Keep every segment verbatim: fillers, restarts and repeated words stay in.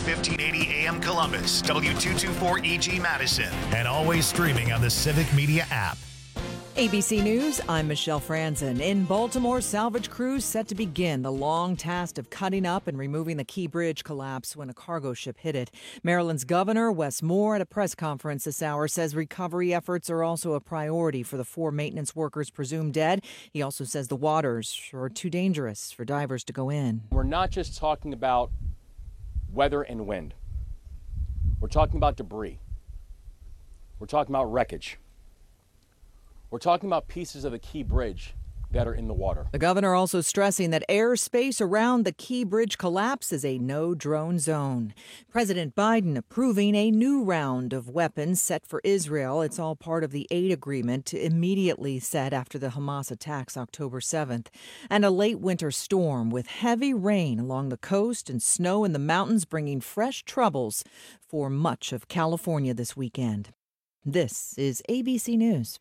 fifteen eighty A M Columbus, W two twenty-four E G Madison, and always streaming on the Civic Media app. A B C News, I'm Michelle Franzen. In Baltimore, salvage crews set to begin the long task of cutting up and removing the Key Bridge collapse when a cargo ship hit it. Maryland's Governor Wes Moore at a press conference this hour says recovery efforts are also a priority for the four maintenance workers presumed dead. He also says the waters are too dangerous for divers to go in. We're not just talking about weather and wind. We're talking about debris. We're talking about wreckage. We're talking about pieces of the Key Bridge that are in the water. The governor also stressing that airspace around the Key Bridge collapse is a no-drone zone. President Biden approving a new round of weapons set for Israel. It's all part of the aid agreement immediately set after the Hamas attacks October seventh. And a late winter storm with heavy rain along the coast and snow in the mountains bringing fresh troubles for much of California this weekend. This is A B C News.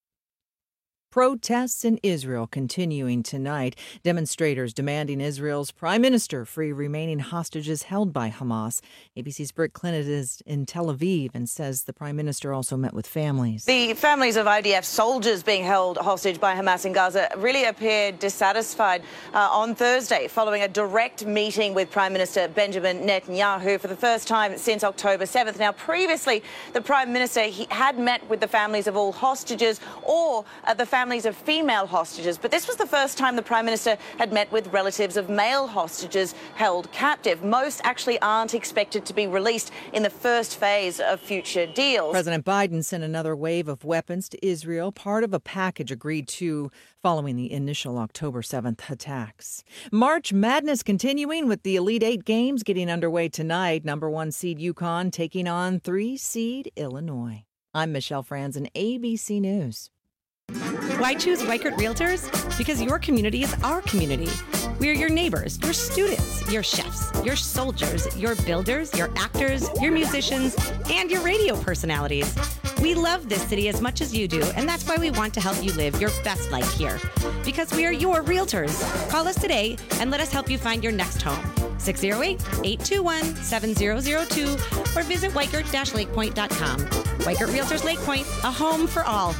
Protests in Israel continuing tonight. Demonstrators demanding Israel's prime minister free remaining hostages held by Hamas. A B C's Britt Clinton is in Tel Aviv and says the prime minister also met with families. The families of I D F soldiers being held hostage by Hamas in Gaza really appeared dissatisfied uh, on Thursday following a direct meeting with Prime Minister Benjamin Netanyahu for the first time since October seventh. Now, previously, the prime minister he had met with the families of all hostages or uh, the families families of female hostages, but this was the first time the Prime Minister had met with relatives of male hostages held captive. Most actually aren't expected to be released in the first phase of future deals. President Biden sent another wave of weapons to Israel, part of a package agreed to following the initial October seventh attacks. March Madness continuing with the Elite Eight games getting underway tonight. Number one seed UConn taking on three seed Illinois. I'm Michelle Franzen, A B C News. Why choose Weichert Realtors? Because your community is our community. We are your neighbors, your students, your chefs, your soldiers, your builders, your actors, your musicians, and your radio personalities. We love this city as much as you do, and that's why we want to help you live your best life here. Because we are your realtors. Call us today and let us help you find your next home. six oh eight, eight two one, seven oh oh two or visit weichert dash lake point dot com. Weichert Realtors Lake Point, a home for all.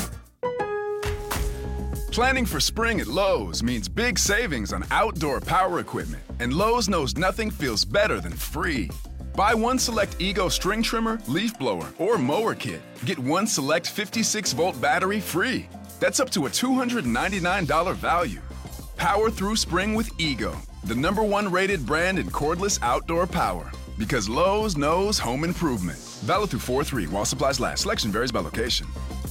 Planning for spring at Lowe's means big savings on outdoor power equipment, and Lowe's knows nothing feels better than free. Buy one select Ego string trimmer, leaf blower, or mower kit. Get one select fifty-six volt battery free. That's up to a two hundred ninety-nine dollars value. Power through spring with Ego, the number one rated brand in cordless outdoor power. Because Lowe's knows home improvement. Valid through four three while supplies last. Selection varies by location.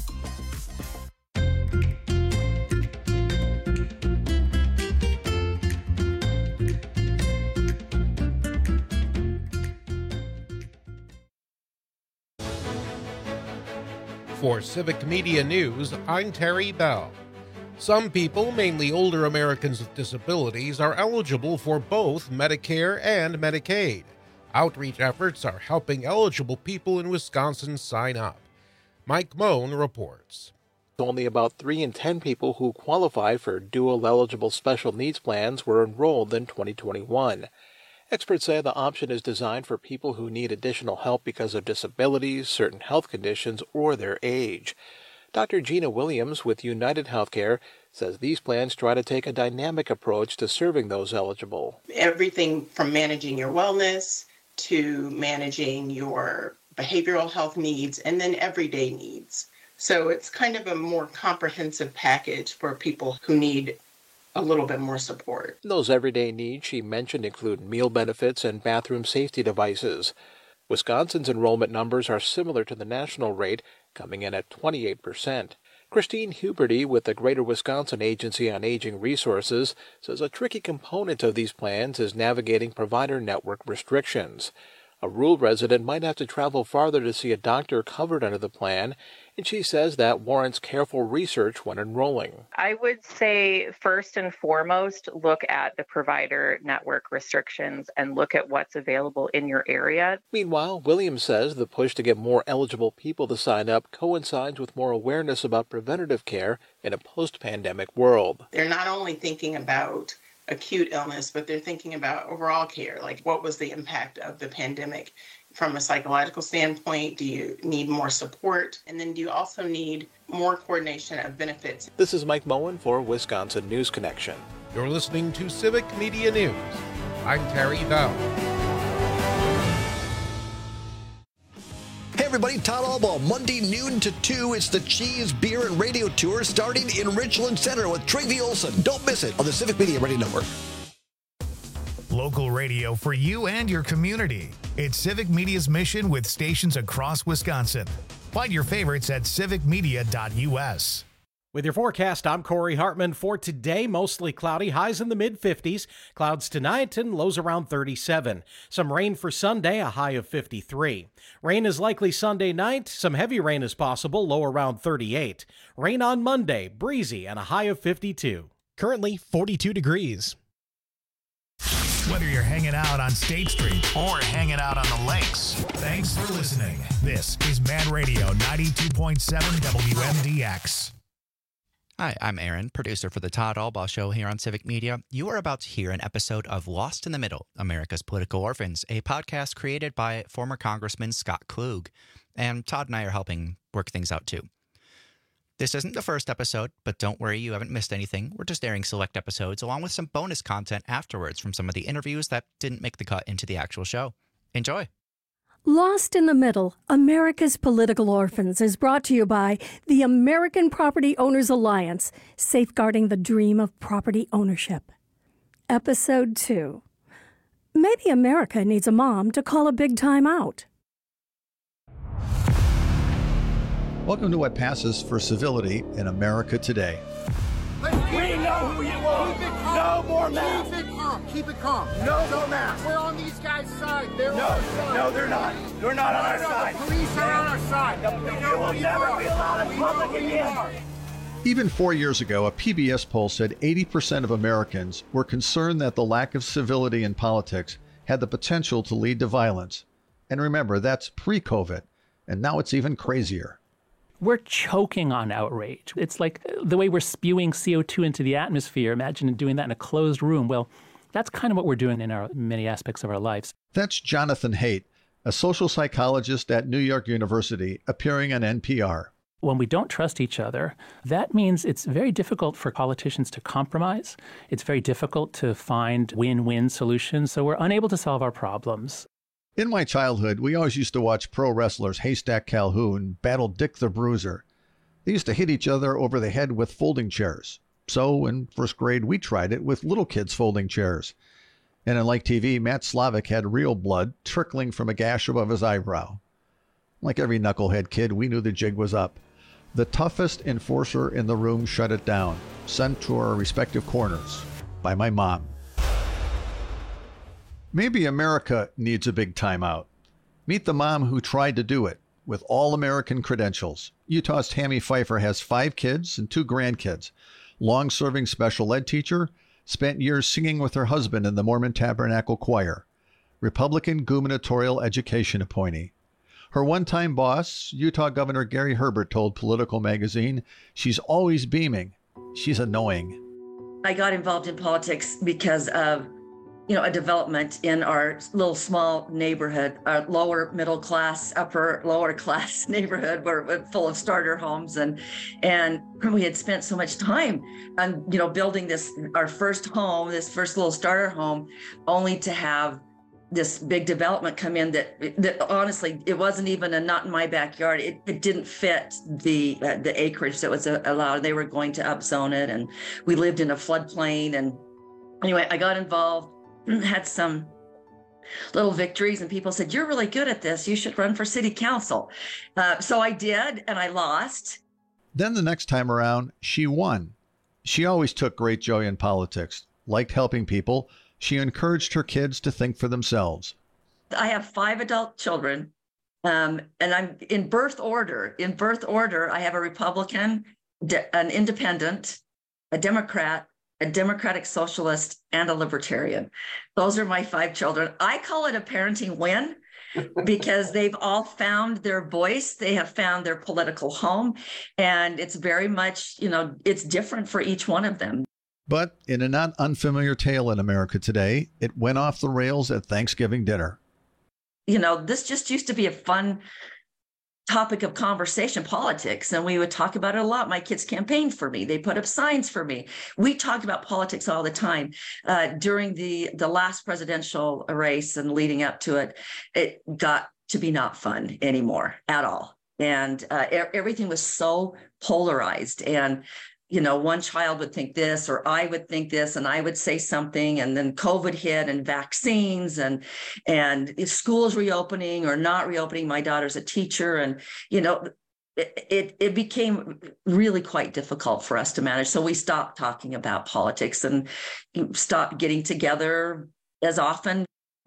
For Civic Media News, I'm Terry Bell. Some people, mainly older Americans with disabilities, are eligible for both Medicare and Medicaid. Outreach efforts are helping eligible people in Wisconsin sign up. Mike Moan reports. Only about three in ten people who qualify for dual-eligible special needs plans were enrolled in twenty twenty-one. Experts say the option is designed for people who need additional help because of disabilities, certain health conditions, or their age. Doctor Gina Williams with United Healthcare says these plans try to take a dynamic approach to serving those eligible. Everything from managing your wellness to managing your behavioral health needs and then everyday needs. So it's kind of a more comprehensive package for people who need a little bit more support. Those everyday needs she mentioned include meal benefits and bathroom safety devices. Wisconsin's enrollment numbers are similar to the national rate, coming in at twenty-eight percent. Christine Huberty with the Greater Wisconsin Agency on Aging Resources says a tricky component of these plans is navigating provider network restrictions. A rural resident might have to travel farther to see a doctor covered under the plan, and she says that warrants careful research when enrolling. I would say first and foremost, look at the provider network restrictions and look at what's available in your area. Meanwhile, Williams says the push to get more eligible people to sign up coincides with more awareness about preventative care in a post-pandemic world. They're not only thinking about acute illness, but they're thinking about overall care. Like, what was the impact of the pandemic from a psychological standpoint? Do you need more support? And then do you also need more coordination of benefits? This is Mike Moen for Wisconsin News Connection. You're listening to Civic Media News. I'm Terry Bell. Hey everybody, Todd Albaugh, Monday noon to two. It's the Cheese, Beer, and Radio Tour starting in Richland Center with Tracy Olson. Don't miss it on the Civic Media Radio Network. Local radio for you and your community. It's Civic Media's mission with stations across Wisconsin. Find your favorites at civic media dot u s. With your forecast, I'm Corey Hartman. For today, mostly cloudy, highs in the mid fifties. Clouds tonight and lows around thirty-seven. Some rain for Sunday, a high of fifty-three. Rain is likely Sunday night. Some heavy rain is possible, low around thirty-eight. Rain on Monday, breezy and a high of fifty-two. Currently forty-two degrees. Whether you're hanging out on State Street or hanging out on the lakes, thanks for listening. This is Man Radio ninety-two point seven W M D X. Hi, I'm Aaron, producer for the Todd Albaugh Show here on Civic Media. You are about to hear an episode of Lost in the Middle, America's Political Orphans, a podcast created by former Congressman Scott Klug. And Todd and I are helping work things out too. This isn't the first episode, but don't worry, you haven't missed anything. We're just airing select episodes along with some bonus content afterwards from some of the interviews that didn't make the cut into the actual show. Enjoy! Lost in the Middle, America's Political Orphans is brought to you by the American Property Owners Alliance, safeguarding the dream of property ownership. Episode two. Maybe America needs a mom to call a big time out. Welcome to what passes for civility in America today. We know who you are. No more masks. Keep it calm. Keep it calm. No, no masks. We're on these guys' side. They're no, on our side. No, they're not. They're not on our side. The police are on our side. We will never be allowed in public again. Even four years ago, a P B S poll said eighty percent of Americans were concerned that the lack of civility in politics had the potential to lead to violence. And remember, that's pre-COVID. And now it's even crazier. We're choking on outrage. It's like the way we're spewing C O two into the atmosphere. Imagine doing that in a closed room. Well, that's kind of what we're doing in our many aspects of our lives. That's Jonathan Haidt, a social psychologist at New York University, appearing on N P R. When we don't trust each other, that means it's very difficult for politicians to compromise. It's very difficult to find win-win solutions. So we're unable to solve our problems. In my childhood, we always used to watch pro wrestlers Haystack Calhoun battle Dick the Bruiser. They used to hit each other over the head with folding chairs. So in first grade, we tried it with little kids' folding chairs. And in Like T V, Matt Slavic had real blood trickling from a gash above his eyebrow. Like every knucklehead kid, we knew the jig was up. The toughest enforcer in the room shut it down, sent to our respective corners by my mom. Maybe America needs a big timeout. Meet the mom who tried to do it with all American credentials. Utah's Tammy Pfeiffer has five kids and two grandkids. Long-serving special ed teacher, spent years singing with her husband in the Mormon Tabernacle Choir. Republican gubernatorial education appointee. Her one-time boss, Utah Governor Gary Herbert, told Political Magazine, she's always beaming. She's annoying. I got involved in politics because of you know, a development in our little small neighborhood, our lower middle class, upper lower class neighborhood, where full of starter homes, and and we had spent so much time on you know building this our first home, this first little starter home, only to have this big development come in that, that honestly it wasn't even a not in my backyard. It, it didn't fit the uh, the acreage that was allowed. They were going to upzone it, and we lived in a floodplain. And anyway, I got involved. Had some little victories, and people said, you're really good at this. You should run for city council. Uh, so I did, and I lost. Then the next time around, she won. She always took great joy in politics, liked helping people. She encouraged her kids to think for themselves. I have five adult children, um, and I'm in birth order. In birth order, I have a Republican, an independent, a Democrat, a Democratic Socialist, and a Libertarian. Those are my five children. I call it a parenting win because they've all found their voice. They have found their political home. And it's very much, you know, it's different for each one of them. But in a not unfamiliar tale in America today, it went off the rails at Thanksgiving dinner. You know, this just used to be a fun topic of conversation, politics, and we would talk about it a lot. My kids campaigned for me. They put up signs for me. We talked about politics all the time. Uh, during the, the last presidential race and leading up to it, it got to be not fun anymore at all. And uh, e- everything was so polarized. And you know, one child would think this, or I would think this, and I would say something, and then COVID hit, and vaccines, and and if schools reopening or not reopening. My daughter's a teacher, and you know, it, it it became really quite difficult for us to manage. So we stopped talking about politics and stopped getting together as often.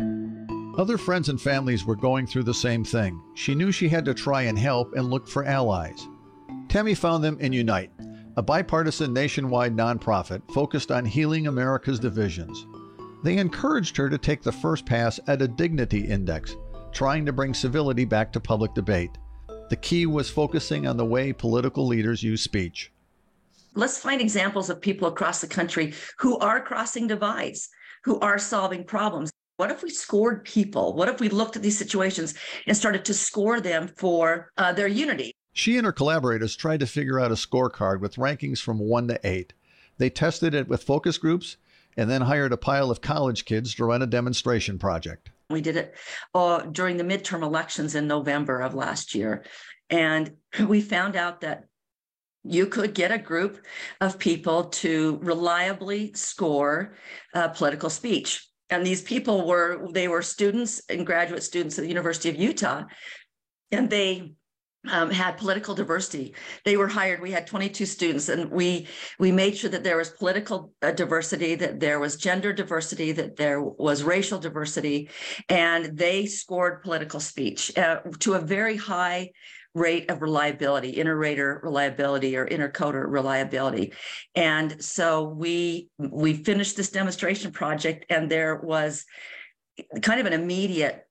Other friends and families were going through the same thing. She knew she had to try and help and look for allies. Tammy found them in Unite, a bipartisan nationwide nonprofit focused on healing America's divisions. They encouraged her to take the first pass at a dignity index, trying to bring civility back to public debate. The key was focusing on the way political leaders use speech. Let's find examples of people across the country who are crossing divides, who are solving problems. What if we scored people? What if we looked at these situations and started to score them for uh, their unity? She and her collaborators tried to figure out a scorecard with rankings from one to eight. They tested it with focus groups and then hired a pile of college kids to run a demonstration project. We did it uh, during the midterm elections in November of last year. And we found out that you could get a group of people to reliably score uh, political speech. And these people were, they were students and graduate students at the University of Utah. And they Um, had political diversity. They were hired. We had twenty-two students, and we we made sure that there was political uh, diversity, that there was gender diversity, that there was racial diversity, and they scored political speech uh, to a very high rate of reliability, inter-rater reliability or intercoder reliability. And so we we finished this demonstration project, and there was kind of an immediate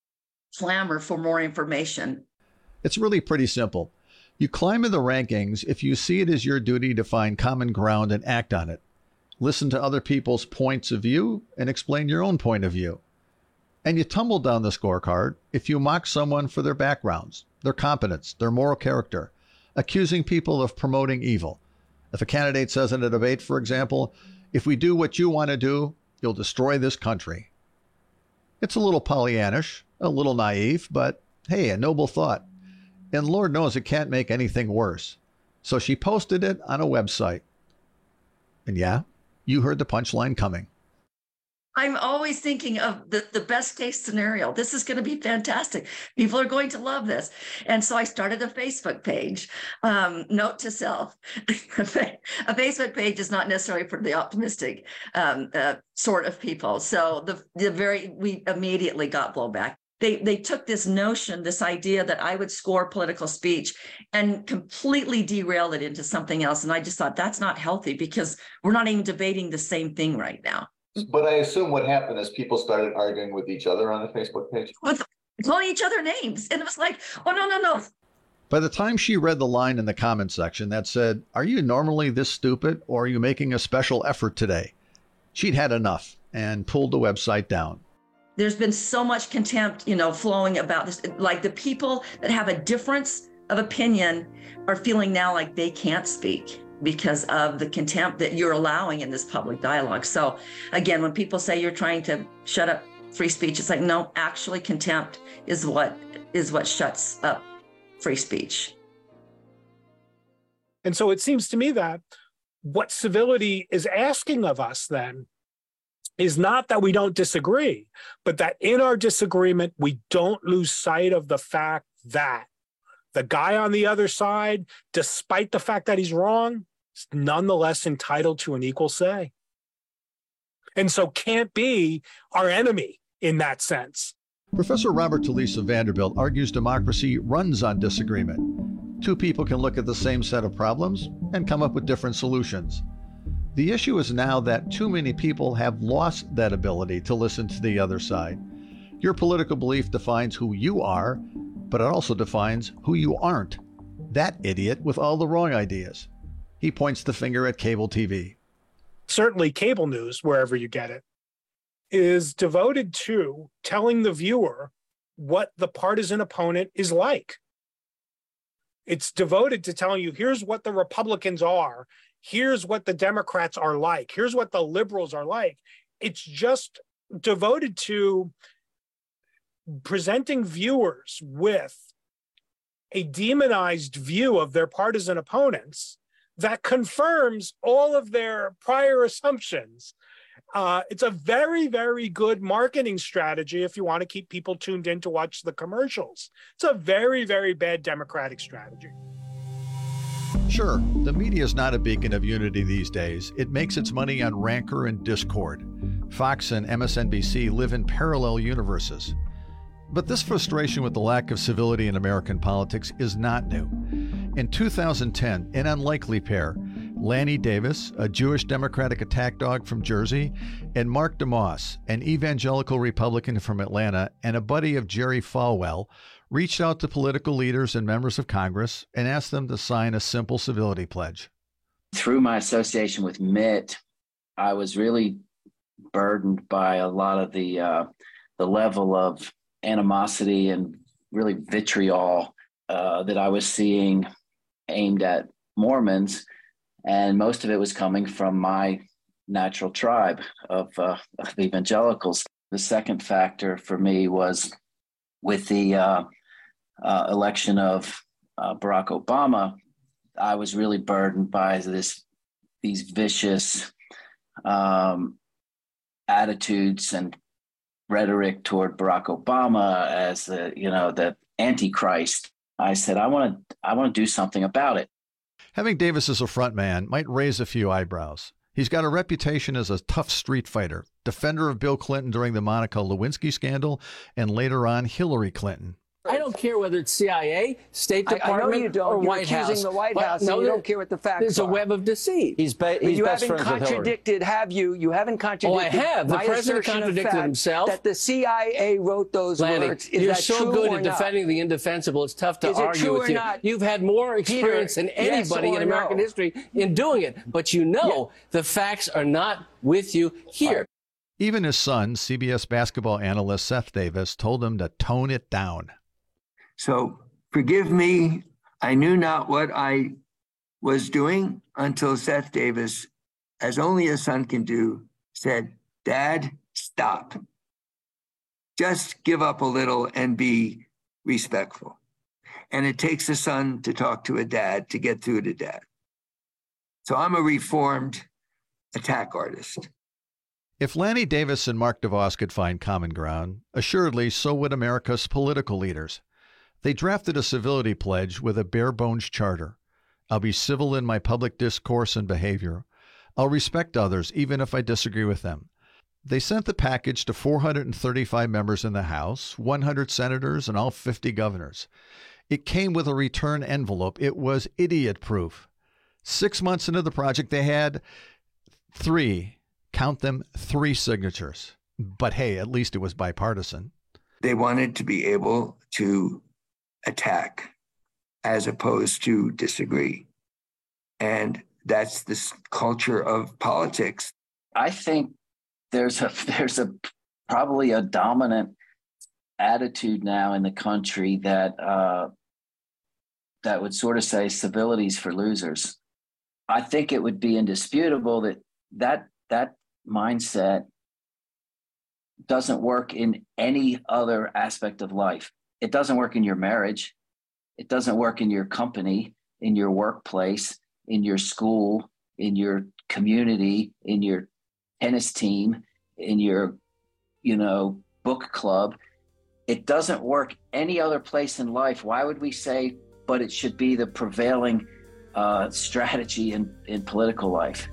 clamor for more information. It's really pretty simple. You climb in the rankings if you see it as your duty to find common ground and act on it. Listen to other people's points of view and explain your own point of view. And you tumble down the scorecard if you mock someone for their backgrounds, their competence, their moral character, accusing people of promoting evil. If a candidate says in a debate, for example, if we do what you want to do, you'll destroy this country. It's a little Pollyannish, a little naive, but hey, a noble thought. And Lord knows it can't make anything worse. So she posted it on a website. And yeah, you heard the punchline coming. I'm always thinking of the, the best case scenario. This is going to be fantastic. People are going to love this. And so I started a Facebook page. Um, note to self, a Facebook page is not necessarily for the optimistic um, uh, sort of people. So the, the very, we immediately got blowback. They they took this notion, this idea that I would score political speech and completely derailed it into something else. And I just thought that's not healthy because we're not even debating the same thing right now. But I assume what happened is people started arguing with each other on the Facebook page. With calling each other names. And it was like, oh, no, no, no. By the time she read the line in the comment section that said, "Are you normally this stupid or are you making a special effort today?" she'd had enough and pulled the website down. There's been so much contempt, you know, flowing about this. Like the people that have a difference of opinion are feeling now like they can't speak because of the contempt that you're allowing in this public dialogue. So again, when people say you're trying to shut up free speech, it's like, no, actually contempt is what is what shuts up free speech. And so it seems to me that what civility is asking of us then is not that we don't disagree, but that in our disagreement, we don't lose sight of the fact that the guy on the other side, despite the fact that he's wrong, is nonetheless entitled to an equal say. And so can't be our enemy in that sense. Professor Robert Talisse of Vanderbilt argues democracy runs on disagreement. Two people can look at the same set of problems and come up with different solutions. The issue is now that too many people have lost that ability to listen to the other side. Your political belief defines who you are, but it also defines who you aren't. That idiot with all the wrong ideas. He points the finger at cable T V. certainly cable news, wherever you get it, is devoted to telling the viewer what the partisan opponent is like. It's devoted to telling you, here's what the Republicans are, here's what the Democrats are like, here's what the liberals are like. It's just devoted to presenting viewers with a demonized view of their partisan opponents that confirms all of their prior assumptions. Uh, it's a very, very good marketing strategy if you want to keep people tuned in to watch the commercials. It's a very, very bad Democratic strategy. Sure, the media is not a beacon of unity these days. It makes its money on rancor and discord. Fox and M S N B C live in parallel universes. But this frustration with the lack of civility in American politics is not new. In two thousand ten, an unlikely pair, Lanny Davis, a Jewish Democratic attack dog from Jersey, and Mark DeMoss, an evangelical Republican from Atlanta and a buddy of Jerry Falwell, reached out to political leaders and members of Congress and asked them to sign a simple civility pledge. Through my association with Mitt, I was really burdened by a lot of the uh, the level of animosity and really vitriol uh, that I was seeing aimed at Mormons. And most of it was coming from my natural tribe of, uh, of evangelicals. The second factor for me was with the uh, uh, election of uh, Barack Obama, I was really burdened by this these vicious um, attitudes and rhetoric toward Barack Obama as the, you know, the Antichrist. I said, I want to I want to do something about it. Having Davis as a front man might raise a few eyebrows. He's got a reputation as a tough street fighter, defender of Bill Clinton during the Monica Lewinsky scandal, and later on Hillary Clinton. I don't care whether it's C I A, State I- I know Department, you don't. or You're White accusing House. the White But House, and you don't care what the facts There's are. a web of deceit. He's ba- But he's you best haven't friends with Hillary. contradicted, have you? You haven't contradicted. Oh, I have. The my president assertion of contradicted fact himself. That the C I A wrote those Lanny, words. Is you're that so true good or at not? defending the indefensible. It's tough to Is it argue true with or you. not? You've had more experience Peter, than yes anybody or in American no? history in doing it. But you know the facts are not with you here. Even his son, C B S basketball analyst Seth Davis, told him to tone it down. So forgive me. I knew not what I was doing until Seth Davis, as only a son can do, said, Dad, stop. Just give up a little and be respectful. And it takes a son to talk to a dad to get through to dad. So I'm a reformed attack artist. If Lanny Davis and Mark DeVos could find common ground, assuredly so would America's political leaders. They drafted a civility pledge with a bare-bones charter. I'll be civil in my public discourse and behavior. I'll respect others, even if I disagree with them. They sent the package to four hundred thirty-five members in the House, one hundred senators, and all fifty governors. It came with a return envelope. It was idiot-proof. Six months into the project, they had three, count them, three signatures. But hey, at least it was bipartisan. They wanted to be able to attack as opposed to disagree. And that's this culture of politics. I think there's a there's a probably a dominant attitude now in the country that uh, that would sort of say civility's for losers. I think it would be indisputable that that that mindset doesn't work in any other aspect of life. It doesn't work in your marriage. It doesn't work in your company, in your workplace, in your school, in your community, in your tennis team, in your, you know, book club. It doesn't work any other place in life. Why would we say, but it should be the prevailing uh, strategy in, in political life?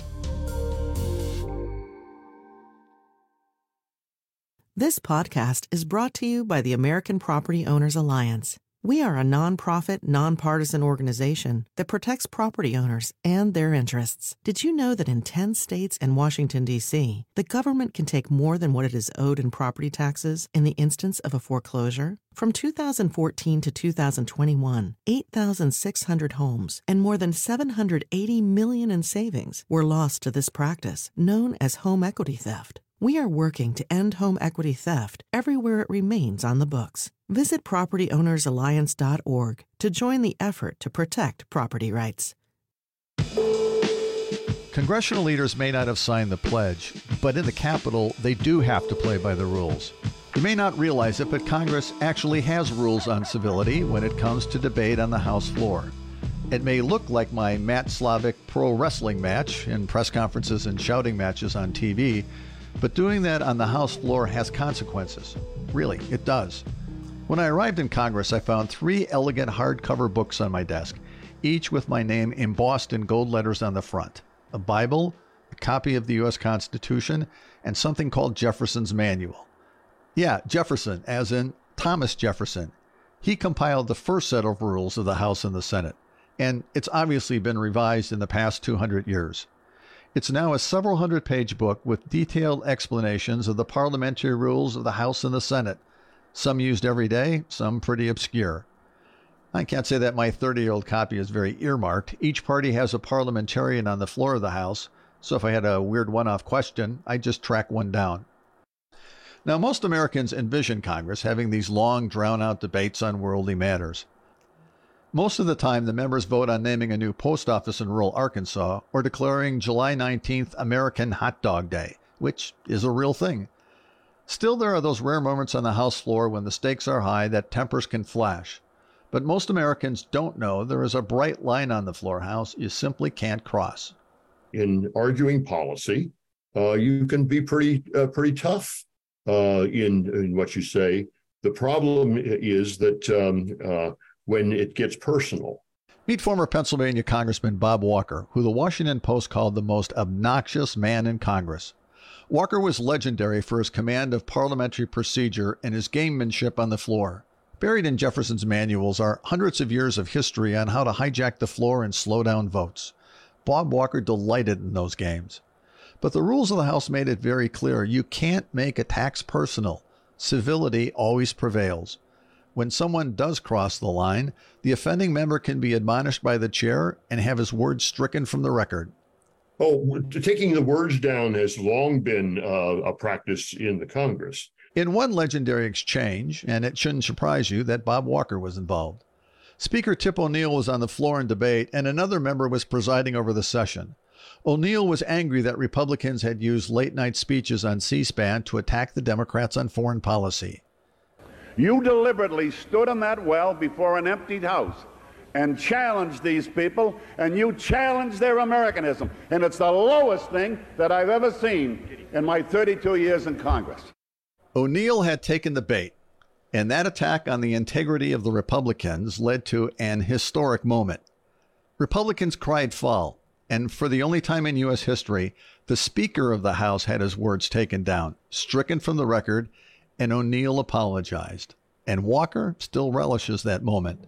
This podcast is brought to you by the American Property Owners Alliance. We are a nonprofit, nonpartisan organization that protects property owners and their interests. Did you know that in ten states and Washington, D C, the government can take more than what it is owed in property taxes in the instance of a foreclosure? From two thousand fourteen to two thousand twenty-one, eight thousand six hundred homes and more than seven hundred eighty million dollars in savings were lost to this practice, known as home equity theft. We are working to end home equity theft everywhere it remains on the books. Visit property owners alliance dot org to join the effort to protect property rights. Congressional leaders may not have signed the pledge, but in the Capitol, they do have to play by the rules. You may not realize it, but Congress actually has rules on civility when it comes to debate on the House floor. It may look like my Matt Slavic pro wrestling match in press conferences and shouting matches on T V, but doing that on the House floor has consequences. Really, it does. When I arrived in Congress, I found three elegant hardcover books on my desk, each with my name embossed in gold letters on the front. A Bible, a copy of the U S Constitution, and something called Jefferson's Manual. Yeah, Jefferson, as in Thomas Jefferson. He compiled the first set of rules of the House and the Senate, and it's obviously been revised in the past two hundred years. It's now a several hundred page book with detailed explanations of the parliamentary rules of the House and the Senate, some used every day, some pretty obscure. I can't say that my thirty-year-old copy is very earmarked. Each party has a parliamentarian on the floor of the House, so if I had a weird one-off question, I'd just track one down. Now, most Americans envision Congress having these long, drawn-out debates on worldly matters. Most of the time, the members vote on naming a new post office in rural Arkansas or declaring July nineteenth American Hot Dog Day, which is a real thing. Still, there are those rare moments on the House floor when the stakes are high that tempers can flash. But most Americans don't know there is a bright line on the floor, House, you simply can't cross. In arguing policy, uh, you can be pretty uh, pretty tough uh, in, in what you say. The problem is that um, uh, when it gets personal. Meet former Pennsylvania Congressman Bob Walker, who the Washington Post called the most obnoxious man in Congress. Walker was legendary for his command of parliamentary procedure and his gamemanship on the floor. Buried in Jefferson's manuals are hundreds of years of history on how to hijack the floor and slow down votes. Bob Walker delighted in those games. But the rules of the House made it very clear you can't make attacks personal. Civility always prevails. When someone does cross the line, the offending member can be admonished by the chair and have his words stricken from the record. Oh, taking the words down has long been uh, a practice in the Congress. In one legendary exchange, and it shouldn't surprise you that Bob Walker was involved. Speaker Tip O'Neill was on the floor in debate, and another member was presiding over the session. O'Neill was angry that Republicans had used late-night speeches on C-SPAN to attack the Democrats on foreign policy. You deliberately stood in that well before an emptied house and challenged these people, and you challenged their Americanism. And it's the lowest thing that I've ever seen in my thirty-two years in Congress. O'Neill had taken the bait, and that attack on the integrity of the Republicans led to an historic moment. Republicans cried foul, and for the only time in U S history, the Speaker of the House had his words taken down, stricken from the record, and O'Neill apologized. And Walker still relishes that moment.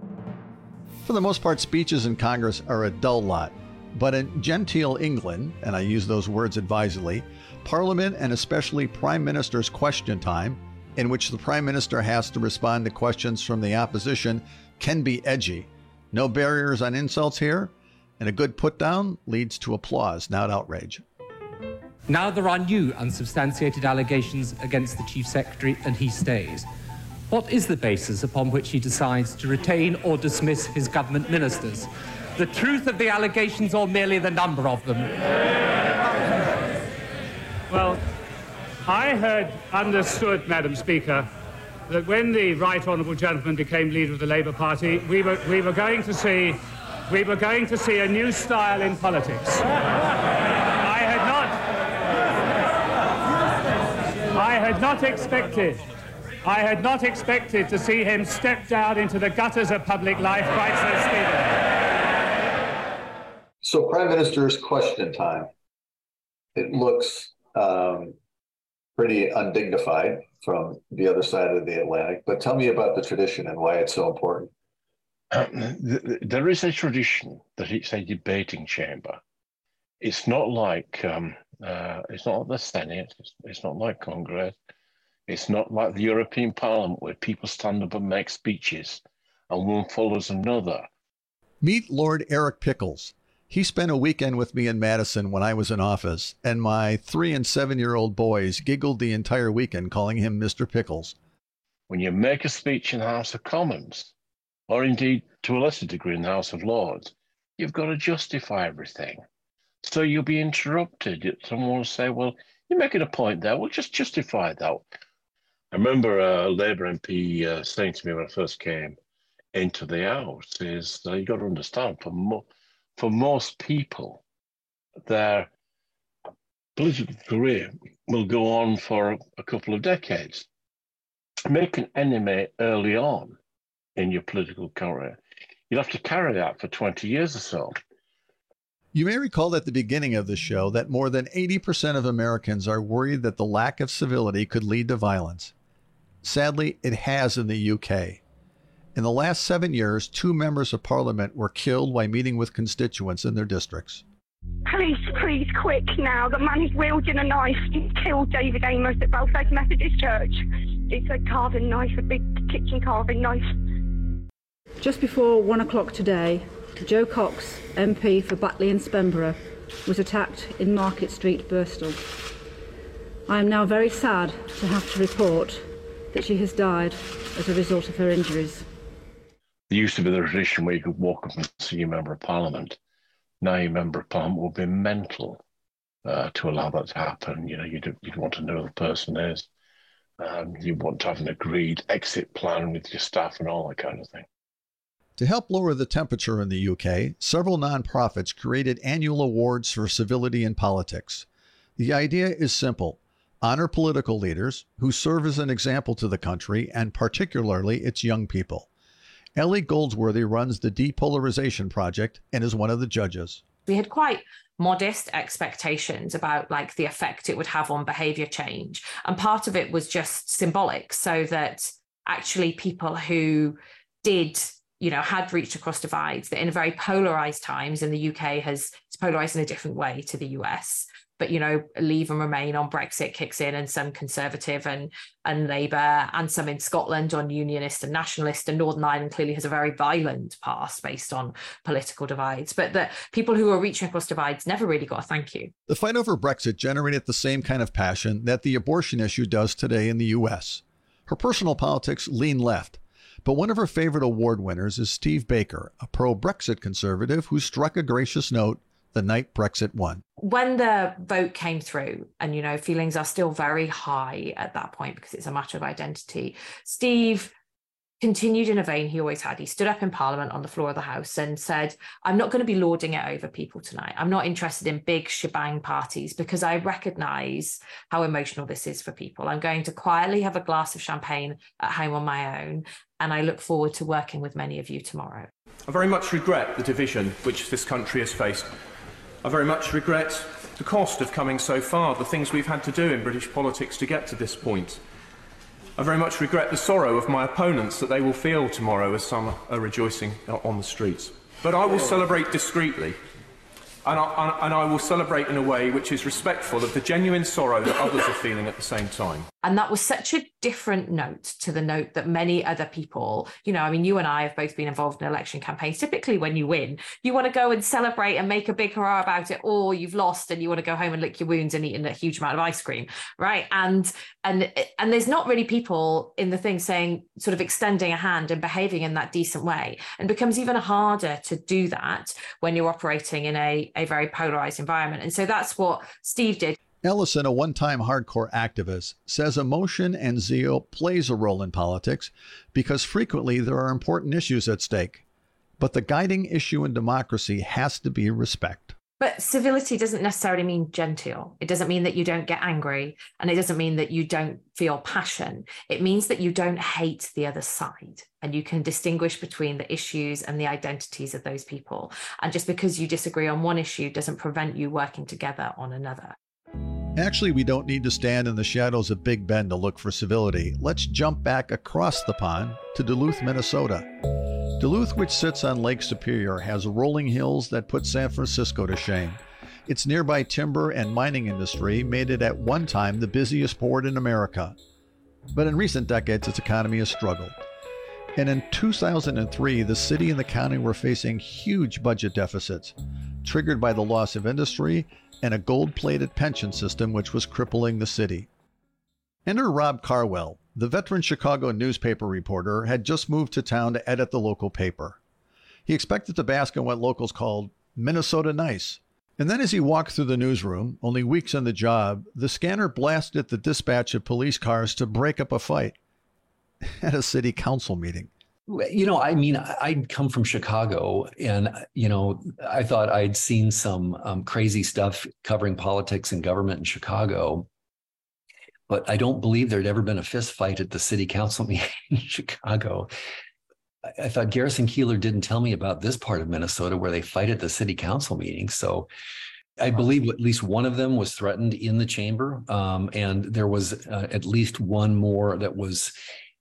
For the most part, speeches in Congress are a dull lot. But in genteel England, and I use those words advisedly, Parliament and especially Prime Minister's question time, in which the Prime Minister has to respond to questions from the opposition, can be edgy. No barriers on insults here, and a good put-down leads to applause, not outrage. Now there are new unsubstantiated allegations against the Chief Secretary, and he stays. What is the basis upon which he decides to retain or dismiss his government ministers? The truth of the allegations or merely the number of them? Well, I had understood, Madam Speaker, that when the Right Honourable Gentleman became leader of the Labour Party, we were, we were going to see we were going to see a new style in politics. I had not I had not expected I had not expected to see him step down into the gutters of public life quite so speedily. So Prime Minister's question time. It looks um, pretty undignified. from the other side of the Atlantic. But tell me about the tradition and why it's so important. Um, there is a tradition that it's a debating chamber. It's not like um, uh, it's not like the Senate. It's, it's not like Congress. It's not like the European Parliament where people stand up and make speeches and one follows another. Meet Lord Eric Pickles. He spent a weekend with me in Madison when I was in office, and my three and seven-year-old boys giggled the entire weekend calling him Mister Pickles. When you make a speech in the House of Commons, or indeed to a lesser degree in the House of Lords, you've got to justify everything. So you'll be interrupted. Someone will say, well, you're making a point there. Well, just justify that. I remember a Labour M P uh, saying to me when I first came into the House is uh, you got to understand, for, mo- for most people, their political career will go on for a couple of decades. Make an enemy early on in your political career, you'll have to carry that for twenty years or so. You may recall at the beginning of the show that more than eighty percent of Americans are worried that the lack of civility could lead to violence. Sadly, it has in the U K. In the last seven years, two members of parliament were killed while meeting with constituents in their districts. Please, please, quick now. The man is wielding a knife. He killed David Amos at Belfast Methodist Church. It's a carving knife, a big kitchen carving knife. Just before one o'clock today, Joe Cox, M P for Batley and Spenborough, was attacked in Market Street, Birstall. I am now very sad to have to report that she has died as a result of her injuries. There used to be the tradition where you could walk up and see a member of parliament. Now your member of parliament will be mental uh, to allow that to happen. You know, you'd, you'd want to know who the person is. Um, you want to have an agreed exit plan with your staff and all that kind of thing. To help lower the temperature in the U K, several nonprofits created annual awards for civility in politics. The idea is simple. Honor political leaders who serve as an example to the country and particularly its young people. Ellie Goldsworthy runs the Depolarization Project and is one of the judges. We had quite modest expectations about like the effect it would have on behavior change. And part of it was just symbolic, so that actually people who did, you know, had reached across divides, that in very polarized times, and the U K has it's polarized in a different way to the U S, but, you know, Leave and Remain on Brexit kicks in, and some Conservative and, and Labour, and some in Scotland on Unionist and Nationalist, and Northern Ireland clearly has a very violent past based on political divides. But the people who are reaching across divides never really got a thank you. The fight over Brexit generated the same kind of passion that the abortion issue does today in the U S. Her personal politics lean left, but one of her favorite award winners is Steve Baker, a pro-Brexit conservative who struck a gracious note the night Brexit won. When the vote came through, and, you know, feelings are still very high at that point because it's a matter of identity, Steve continued in a vein he always had. He stood up in Parliament on the floor of the House and said, I'm not going to be lording it over people tonight. I'm not interested in big shebang parties because I recognise how emotional this is for people. I'm going to quietly have a glass of champagne at home on my own, and I look forward to working with many of you tomorrow. I very much regret the division which this country has faced. I very much regret the cost of coming so far, the things we've had to do in British politics to get to this point. I very much regret the sorrow of my opponents that they will feel tomorrow as some are rejoicing on the streets. But I will celebrate discreetly, and I, and I will celebrate in a way which is respectful of the genuine sorrow that others are feeling at the same time. And that was such a different note to the note that many other people, you know, I mean, you and I have both been involved in election campaigns. Typically when you win, you want to go and celebrate and make a big hurrah about it, or you've lost and you want to go home and lick your wounds and eat a huge amount of ice cream, right? And and and there's not really people in the thing saying, sort of extending a hand and behaving in that decent way. And it becomes even harder to do that when you're operating in a, a very polarized environment. And so that's what Steve did. Ellison, a one-time hardcore activist, says emotion and zeal plays a role in politics because frequently there are important issues at stake. But the guiding issue in democracy has to be respect. But civility doesn't necessarily mean genteel. It doesn't mean that you don't get angry, and it doesn't mean that you don't feel passion. It means that you don't hate the other side, and you can distinguish between the issues and the identities of those people. And just because you disagree on one issue doesn't prevent you working together on another. Actually, we don't need to stand in the shadows of Big Ben to look for civility. Let's jump back across the pond to Duluth, Minnesota. Duluth, which sits on Lake Superior, has rolling hills that put San Francisco to shame. Its nearby timber and mining industry made it at one time the busiest port in America. But in recent decades, its economy has struggled. And in two thousand three, the city and the county were facing huge budget deficits, triggered by the loss of industry and a gold-plated pension system which was crippling the city. Enter Rob Carwell. The veteran Chicago newspaper reporter had just moved to town to edit the local paper. He expected to bask in what locals called Minnesota nice. And then as he walked through the newsroom, only weeks on the job, the scanner blasted the dispatch of police cars to break up a fight at a city council meeting. You know, I mean, I'd come from Chicago and, you know, I thought I'd seen some um, crazy stuff covering politics and government in Chicago. But I don't believe there'd ever been a fist fight at the city council meeting in Chicago. I, I thought Garrison Keillor didn't tell me about this part of Minnesota where they fight at the city council meeting. So I believe at least one of them was threatened in the chamber. Um, and there was uh, at least one more that was,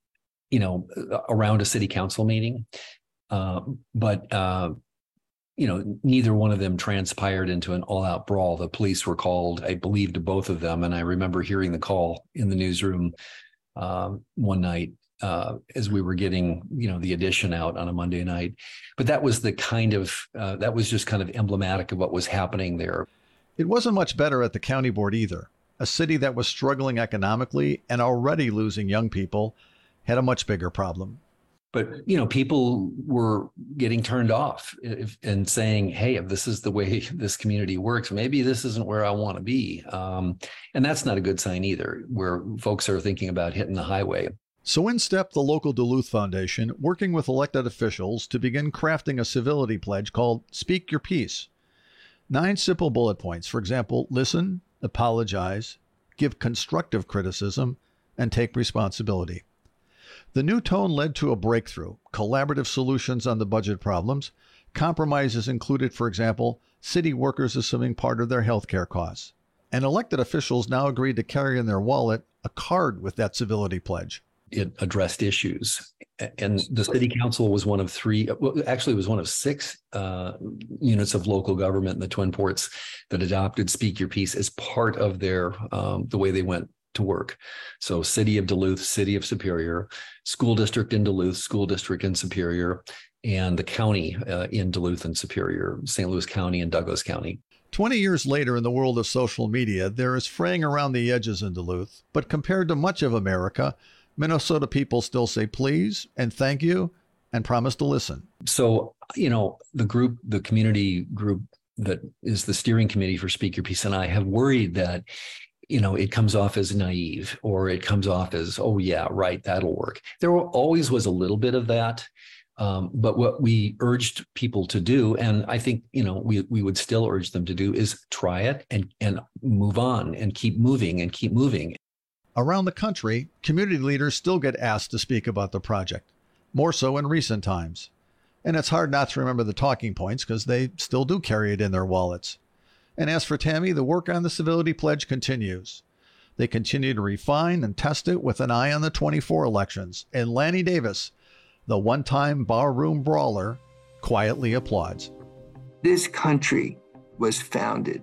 you know, around a city council meeting. Uh, but, uh, you know, neither one of them transpired into an all-out brawl. The police were called, I believe, to both of them. And I remember hearing the call in the newsroom uh, one night uh, as we were getting, you know, the edition out on a Monday night. But that was the kind of, uh, that was just kind of emblematic of what was happening there. It wasn't much better at the county board either. A city that was struggling economically and already losing young people had a much bigger problem. But, you know, people were getting turned off if, and saying, hey, if this is the way this community works, maybe this isn't where I want to be. Um, and that's not a good sign either, where folks are thinking about hitting the highway. So in stepped the local Duluth Foundation, working with elected officials to begin crafting a civility pledge called Speak Your Piece. Nine simple bullet points. For example, listen, apologize, give constructive criticism, and take responsibility. The new tone led to a breakthrough, collaborative solutions on the budget problems. Compromises included, for example, city workers assuming part of their health care costs. And elected officials now agreed to carry in their wallet a card with that civility pledge. It addressed issues. And the city council was one of three, well, actually it was one of six uh, units of local government in the Twin Ports that adopted Speak Your Piece as part of their, um, the way they went to work. So City of Duluth, City of Superior, School District in Duluth, School District in Superior, and the county uh, in Duluth and Superior, Saint Louis County and Douglas County. twenty years later, in the world of social media, there is fraying around the edges in Duluth, but compared to much of America, Minnesota people still say please and thank you and promise to listen. So, you know, the group, the community group that is the steering committee for Speak Your Piece and I have worried that, you know, it comes off as naive or it comes off as, oh, yeah, right, that'll work. There always was a little bit of that. Um, but what we urged people to do, and I think, you know, we we would still urge them to do, is try it and, and move on and keep moving and keep moving. Around the country, community leaders still get asked to speak about the project, more so in recent times. And it's hard not to remember the talking points because they still do carry it in their wallets. And as for Tammy, the work on the Civility Pledge continues. They continue to refine and test it with an eye on the twenty-four elections. And Lanny Davis, the one-time barroom brawler, quietly applauds. This country was founded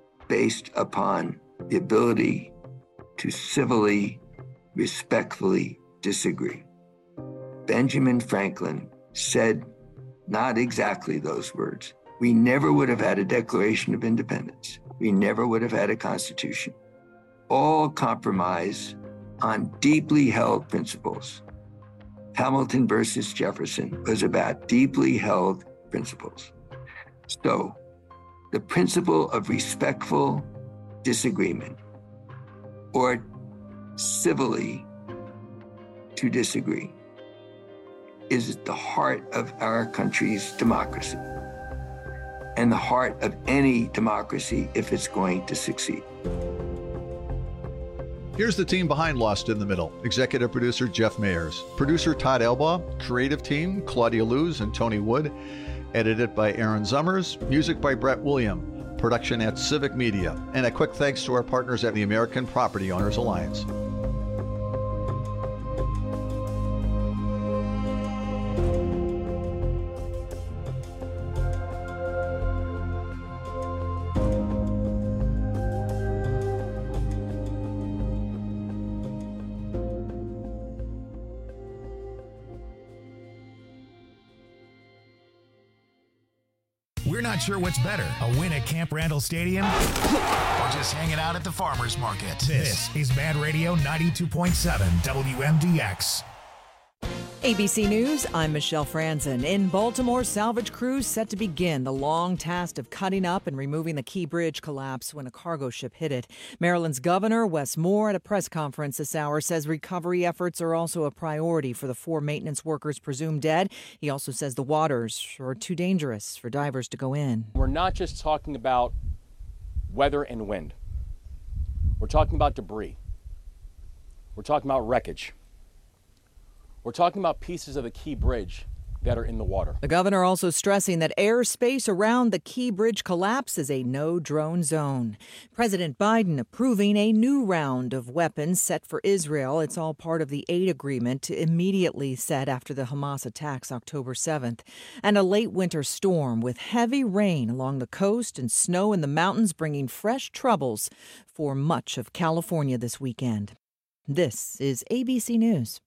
based upon the ability to civilly, respectfully disagree. Benjamin Franklin said not exactly those words. We never would have had a Declaration of Independence. We never would have had a Constitution. All compromise on deeply held principles. Hamilton versus Jefferson was about deeply held principles. So, the principle of respectful disagreement, or civilly to disagree, is at the heart of our country's democracy and the heart of any democracy if it's going to succeed. Here's the team behind Lost in the Middle. Executive producer Jeff Mayers, producer Todd Elbaugh, creative team Claudia Luz and Tony Wood, edited by Aaron Zummers, music by Brett William. production at Civic Media. And a quick thanks to our partners at the American Property Owners Alliance. We're not sure what's better, a win at Camp Randall Stadium or just hanging out at the farmer's market. This is Mad Radio ninety-two point seven W M D X. A B C News, I'm Michelle Franzen. In Baltimore, salvage crews set to begin the long task of cutting up and removing the Key Bridge collapse when a cargo ship hit it. Maryland's Governor Wes Moore at a press conference this hour says recovery efforts are also a priority for the four maintenance workers presumed dead. He also says the waters are too dangerous for divers to go in. We're not just talking about weather and wind. We're talking about debris. We're talking about wreckage. We're talking about pieces of the Key Bridge that are in the water. The governor also stressing that airspace around the Key Bridge collapse is a no-drone zone. President Biden approving a new round of weapons set for Israel. It's all part of the aid agreement immediately set after the Hamas attacks October seventh. And a late winter storm with heavy rain along the coast and snow in the mountains bringing fresh troubles for much of California this weekend. This is A B C News.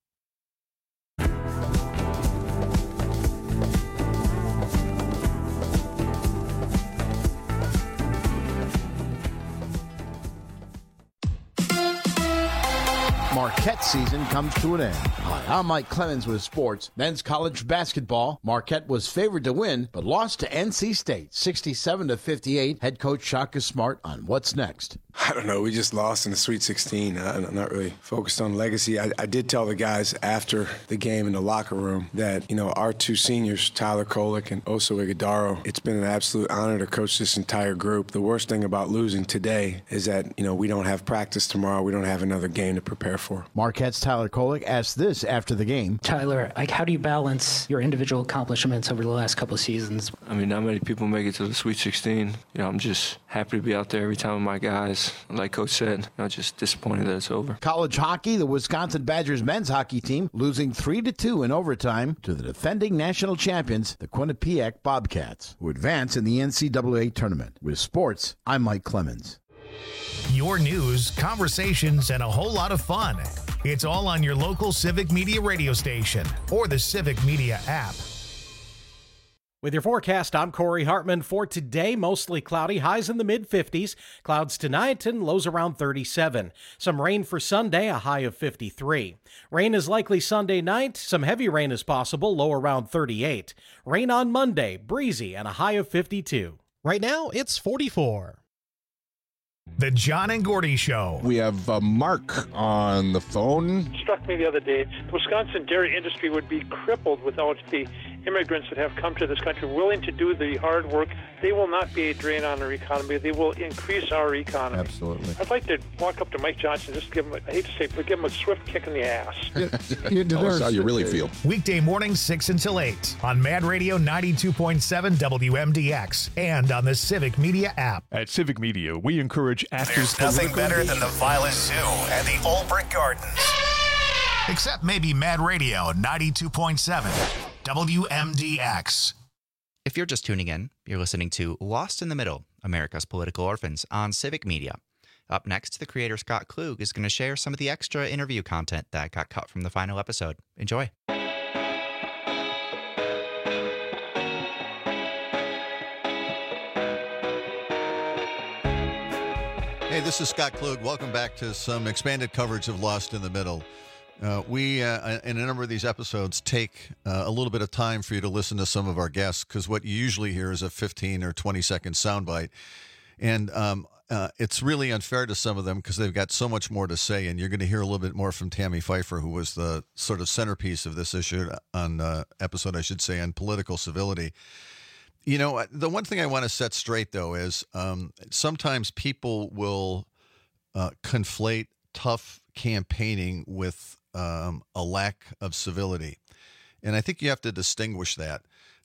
Marquette season comes to an end. Hi, I'm Mike Clemens with sports. Men's college basketball. Marquette was favored to win, but lost to N C State, sixty-seven to fifty-eight. Head coach Shaka Smart on what's next. I don't know. We just lost in the Sweet sixteen. I'm not really focused on legacy. I, I did tell the guys after the game in the locker room that, you know, our two seniors, Tyler Kolek and Oso Ighodaro, it's been an absolute honor to coach this entire group. The worst thing about losing today is that, you know, we don't have practice tomorrow. We don't have another game to prepare for. Marquette's Tyler Kolek asked this after the game. Tyler, like, how do you balance your individual accomplishments over the last couple of seasons? I mean, not many people make it to the Sweet sixteen. You know, I'm just happy to be out there every time with my guys. Like Coach said, you know, just disappointed that it's over. College hockey, the Wisconsin Badgers men's hockey team losing three to two in overtime to the defending national champions, the Quinnipiac Bobcats, who advance in the N C double A tournament. With sports, I'm Mike Clemens. Your news, conversations, and a whole lot of fun. It's all on your local Civic Media radio station or the Civic Media app. With your forecast, I'm Corey Hartman. For today, mostly cloudy, highs in the mid fifties. Clouds tonight and lows around thirty-seven. Some rain for Sunday, a high of fifty-three. Rain is likely Sunday night. Some heavy rain is possible, low around thirty-eight. Rain on Monday, breezy, and a high of fifty-two. Right now, it's forty-four. The John and Gordy Show. We have uh, Mark on the phone. It struck me the other day, the Wisconsin dairy industry would be crippled without the immigrants that have come to this country willing to do the hard work. They will not be a drain on our economy. They will increase our economy. Absolutely. I'd like to walk up to Mike Johnson and just give him, a, I hate to say, but give him a swift kick in the ass. Tell us how you really feel. Weekday mornings, six until eight on Mad Radio ninety-two point seven W M D X and on the Civic Media app. At Civic Media, we encourage actors. There's nothing better than the Violent Zoo and the Old Brick Gardens. Except maybe Mad Radio ninety-two point seven W M D X. If you're just tuning in, you're listening to Lost in the Middle, America's Political Orphans on Civic Media. Up next, the creator Scott Klug is going to share some of the extra interview content that got cut from the final episode. Enjoy. Hey, this is Scott Klug. Welcome back to some expanded coverage of Lost in the Middle. Uh, we, uh, in a number of these episodes, take uh, a little bit of time for you to listen to some of our guests, because what you usually hear is a fifteen or twenty second soundbite. And um, uh, it's really unfair to some of them because they've got so much more to say. And you're going to hear a little bit more from Tammy Pfeiffer, who was the sort of centerpiece of this issue on uh, episode, I should say, on political civility. You know, the one thing I want to set straight, though, is um, sometimes people will uh, conflate tough campaigning with um, a lack of civility. And I think you have to distinguish that.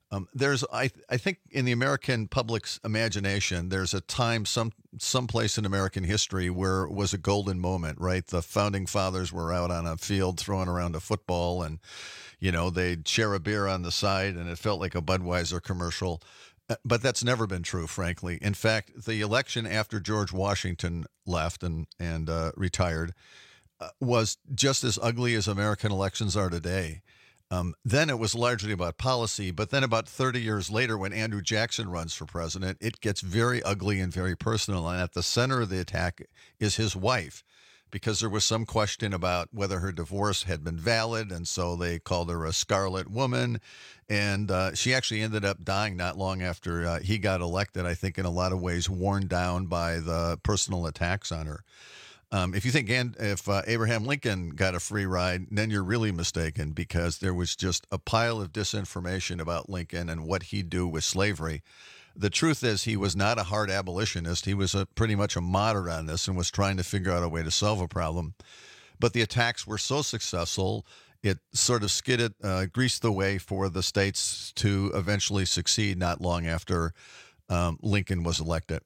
Um, there's, I, I think, in the American public's imagination, there's a time, some, someplace in American history where it was a golden moment, right? The founding fathers were out on a field throwing around a football, and you know they'd share a beer on the side, and it felt like a Budweiser commercial. But that's never been true, frankly. In fact, the election after George Washington left and and uh, retired uh, was just as ugly as American elections are today. Um, then it was largely about policy, but then about thirty years later, when Andrew Jackson runs for president, it gets very ugly and very personal. And at the center of the attack is his wife, because there was some question about whether her divorce had been valid, and so they called her a scarlet woman. And uh, she actually ended up dying not long after uh, he got elected, I think in a lot of ways worn down by the personal attacks on her. Um, if you think if uh, Abraham Lincoln got a free ride, then you're really mistaken, because there was just a pile of disinformation about Lincoln and what he'd do with slavery. The truth is he was not a hard abolitionist. He was a, pretty much a moderate on this and was trying to figure out a way to solve a problem. But the attacks were so successful, it sort of skidded, uh, greased the way for the states to eventually succeed not long after um, Lincoln was elected.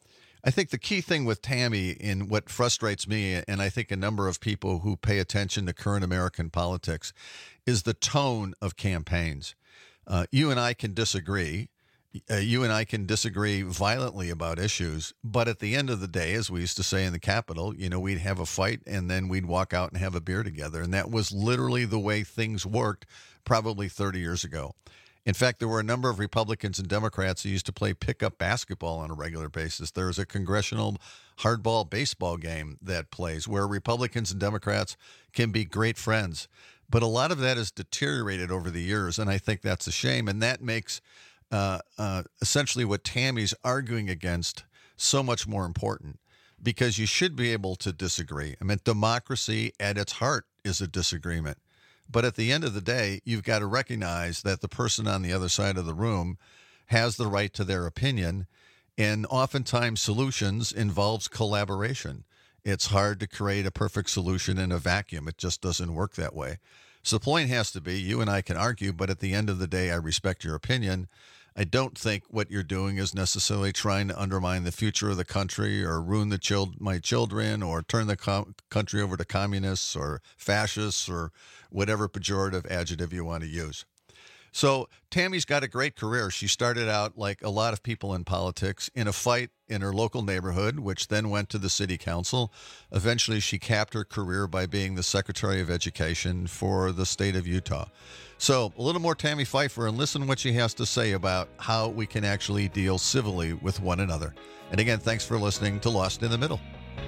I think the key thing with Tammy, in what frustrates me, and I think a number of people who pay attention to current American politics, is the tone of campaigns. Uh, you and I can disagree. Uh, you and I can disagree violently about issues, but at the end of the day, as we used to say in the Capitol, you know, we'd have a fight and then we'd walk out and have a beer together. And that was literally the way things worked probably thirty years ago. In fact, there were a number of Republicans and Democrats who used to play pickup basketball on a regular basis. There's a congressional hardball baseball game that plays where Republicans and Democrats can be great friends. But a lot of that has deteriorated over the years, and I think that's a shame. And that makes uh, uh, essentially what Tammy's arguing against so much more important, because you should be able to disagree. I mean, democracy at its heart is a disagreement. But at the end of the day, you've got to recognize that the person on the other side of the room has the right to their opinion. And oftentimes solutions involves collaboration. It's hard to create a perfect solution in a vacuum. It just doesn't work that way. So the point has to be, you and I can argue, but at the end of the day, I respect your opinion. I don't think what you're doing is necessarily trying to undermine the future of the country or ruin the child, my children, or turn the com- country over to communists or fascists or whatever pejorative adjective you want to use. So Tammy's got a great career. She started out, like a lot of people in politics, in a fight in her local neighborhood, which then went to the city council. Eventually, she capped her career by being the Secretary of Education for the state of Utah. So a little more Tammy Pfeiffer, and listen to what she has to say about how we can actually deal civilly with one another. And again, thanks for listening to Lost in the Middle.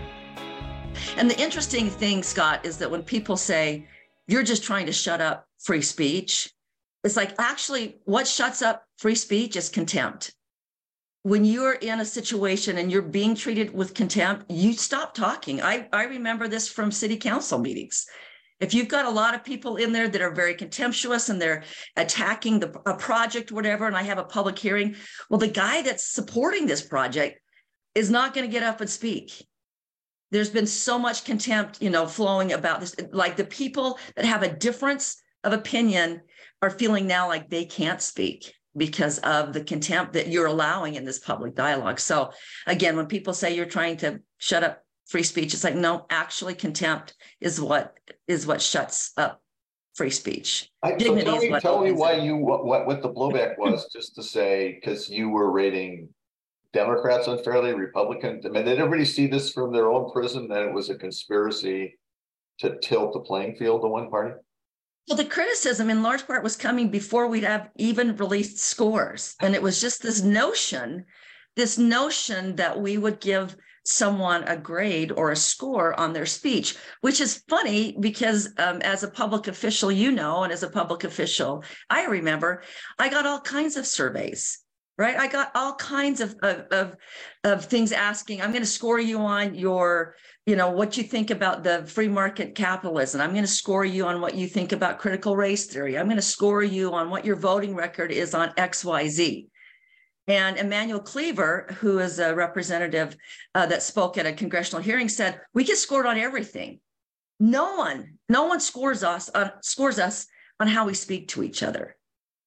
And the interesting thing, Scott, is that when people say, you're just trying to shut up free speech, it's like, actually, what shuts up free speech is contempt. When you're in a situation and you're being treated with contempt, you stop talking. I, I remember this from city council meetings. If you've got a lot of people in there that are very contemptuous and they're attacking the, a project, whatever, and I have a public hearing, well, the guy that's supporting this project is not going to get up and speak. There's been so much contempt, you know, flowing about this. Like the people that have a difference of opinion are feeling now like they can't speak because of the contempt that you're allowing in this public dialogue. So again, when people say you're trying to shut up free speech, it's like, no, actually contempt is what is what shuts up free speech. I, so Dignity tell is me, what tell me opens why it. you, what, what, what the blowback was, just to say, because you were rating Democrats unfairly, Republicans. I mean, did everybody see this from their own prism, that it was a conspiracy to tilt the playing field to one party? Well, the criticism in large part was coming before we'd have even released scores. And it was just this notion, this notion that we would give someone a grade or a score on their speech, which is funny because um, as a public official, you know, and as a public official, I remember I got all kinds of surveys, right? I got all kinds of, of, of, of things asking, I'm going to score you on your, you know, what you think about the free market capitalism. I'm going to score you on what you think about critical race theory. I'm going to score you on what your voting record is on X Y Z. And Emmanuel Cleaver, who is a representative uh, that spoke at a congressional hearing, said, we get scored on everything. No one, no one scores us on, scores us on how we speak to each other.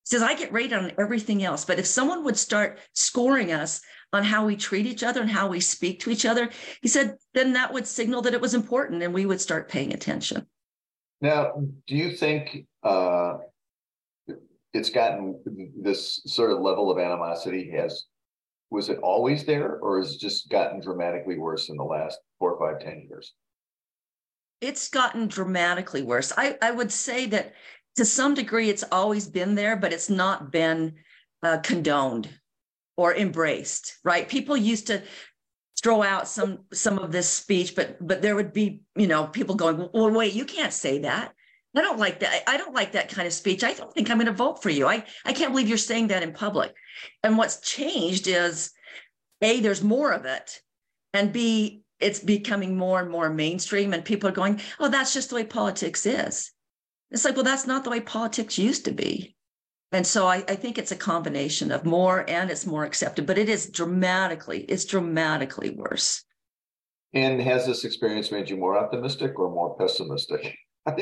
says, I get rated on everything else. But if someone would start scoring us on how we treat each other and how we speak to each other, he said, then that would signal that it was important and we would start paying attention. Now, do you think uh, it's gotten this sort of level of animosity has, was it always there, or has it just gotten dramatically worse in the last four, five, ten years? It's gotten dramatically worse. I, I would say that to some degree, it's always been there, but it's not been uh, condoned or embraced, right? People used to throw out some some of this speech, but but there would be, you know, people going, well, wait, you can't say that. I don't like that. I don't like that kind of speech. I don't think I'm going to vote for you. I, I can't believe you're saying that in public. And what's changed is, A, there's more of it, and B, it's becoming more and more mainstream, and people are going, oh, that's just the way politics is. It's like, well, that's not the way politics used to be. And so I, I think it's a combination of more, and it's more accepted, but it is dramatically, it's dramatically worse. And has this experience made you more optimistic or more pessimistic?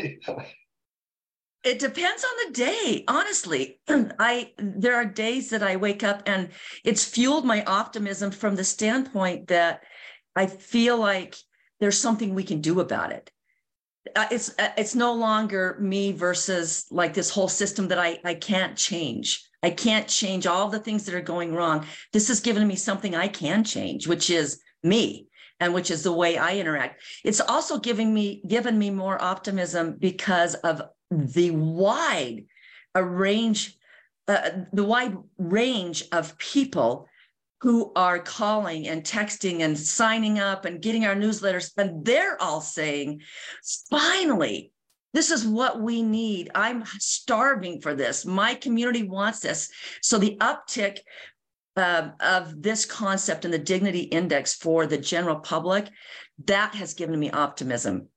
It depends on the day, honestly. I there are days that I wake up and it's fueled my optimism from the standpoint that I feel like there's something we can do about it. Uh, it's uh, it's no longer me versus like this whole system that I, I can't change. I can't change all the things that are going wrong. This has given me something I can change, which is me, and which is the way I interact. It's also giving me given me more optimism because of the wide a range, uh, the wide range of people who are calling and texting and signing up and getting our newsletters, and they're all saying, finally, this is what we need. I'm starving for this. My community wants this. So the uptick uh, of this concept and the dignity index for the general public, that has given me optimism.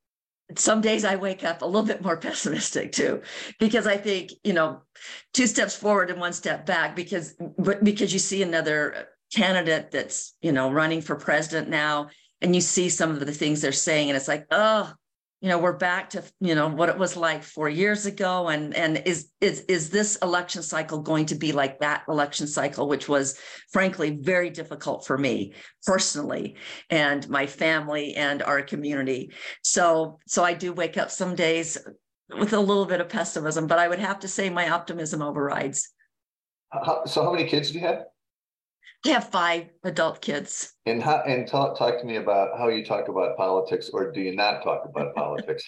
Some days I wake up a little bit more pessimistic too, because I think, you know, two steps forward and one step back, because because you see another candidate that's, you know, running for president now, and you see some of the things they're saying, and it's like, oh, you know, we're back to, you know, what it was like four years ago. And, and is, is, is this election cycle going to be like that election cycle, which was frankly very difficult for me personally and my family and our community. So, so I do wake up some days with a little bit of pessimism, but I would have to say my optimism overrides. How, so how many kids do you have? I have five adult kids. And how, and talk, talk to me about how you talk about politics, or do you not talk about politics?